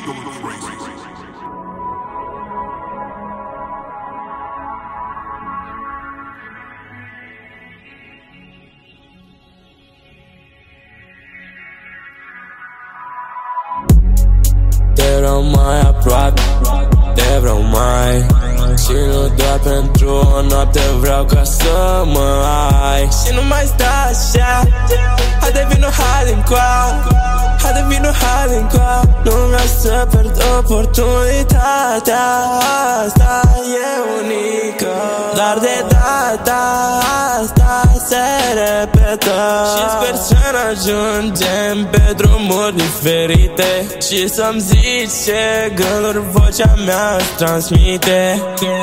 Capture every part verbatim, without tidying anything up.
Te vreau mai aproape, te vreau mai. Și nu doar pentru o noapte, vreau ca să mă ai. Și nu mai sta așa, haide vino, hai încoa, haide vino, hai încoa. Nu vreau să pierd oportunitatea asta, e unică. Dar de data asta se repetă. Și sper să ne ajungem pe drumuri diferite și să-mi zici ce gânduri vocea mea îți transmite.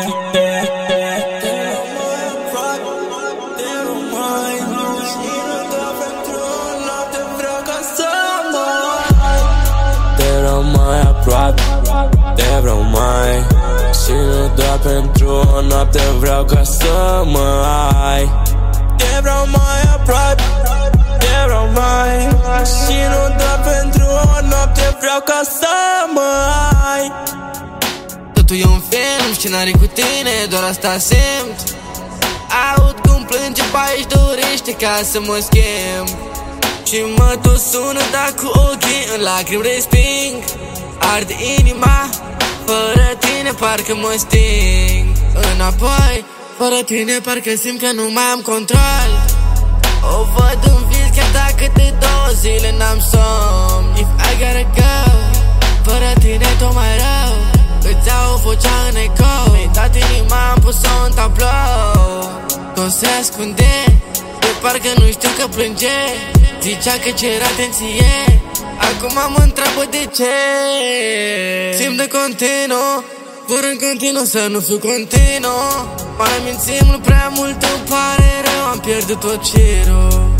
Te vreau mai aproape, te vreau mai. Și nu doar pentru o noapte, vreau ca să mă ai. Te vreau mai aproape, te vreau mai. Și nu doar pentru o noapte, vreau ca să mă ai. Totul e un film, scenarii cu tine, doar asta simt. Aud cum plânge, ba își dorește ca să mă schimb. Și mă tot sună, dar cu ochii în lacrimi resping. Arde inima, fără tine parcă mă sting. Înapoi, fără tine parcă simt că nu mai am control. O văd în vis chiar dacă de două zile n-am somn. If I gotta go, fără tine tot mai rău. Îți iau vocea în eco, mi-ai dat inima, am pus-o în tablou. Tot se ascunde, de parcă nu știu că plânge. Zicea că cer atenție, acum mă întreabă de ce. Simt de continuu, vor în continuu să nu fiu continuu. Mai mințim mult prea mult, îmi pare rău, am pierdut tot cerul.